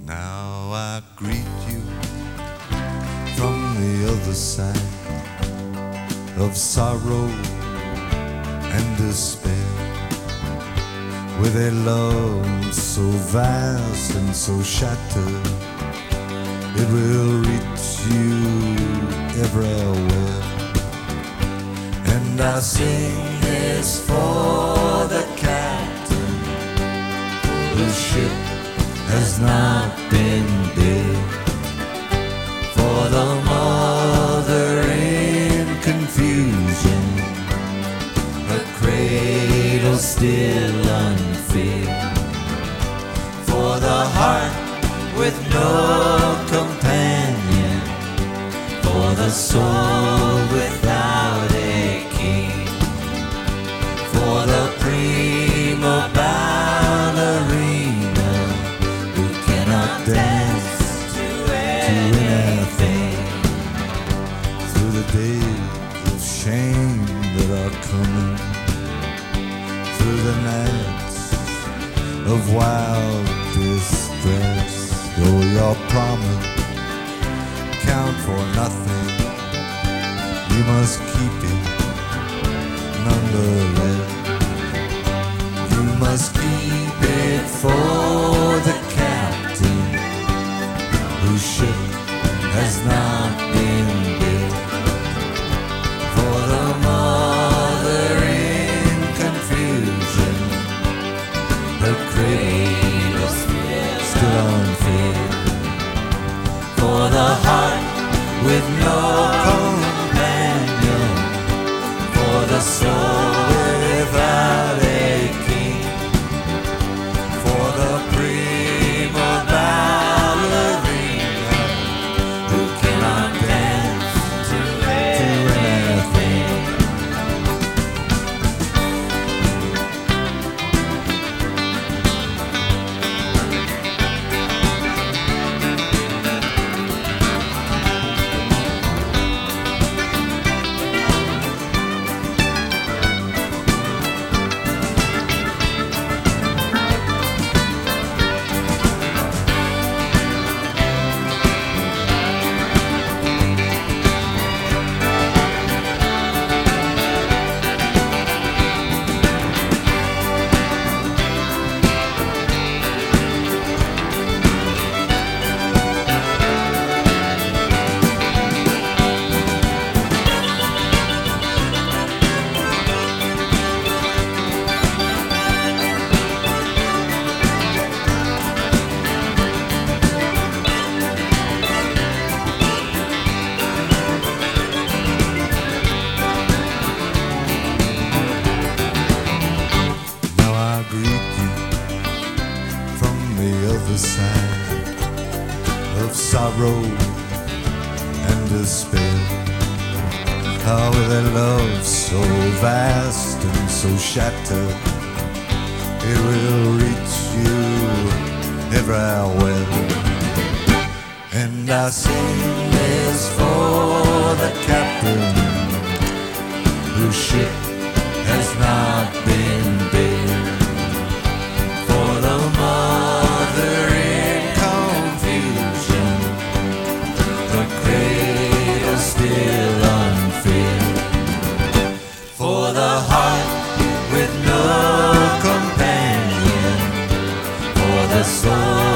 Now I greet you from the other side of sorrow and despair, with a love so vast and so shattered, it will reach you everywhere. And I sing this for the captain whose ship has not been built, for the mother in confusion, her cradle still unfilled, for the heart with no companion, for the soul without a king, for the prima ballerina who cannot dance to anything, through the days of shame that are coming, through the nights of wild distress. Though your promise count for nothing, you must keep it nonetheless. You must keep it for the captain whose ship has not been built, for the mother in confusion, her cradle still unfilled, for the heart with no companion, for the soul without a king, for the prima ballerina who cannot dance to anything. Side of sorrow and despair, how with a love so vast and so shattered, it will reach you everywhere. And I sing this for the captain whose ship has not been built, for the mother in confusion, the cradle still unfilled, for the heart with no companion, for the soul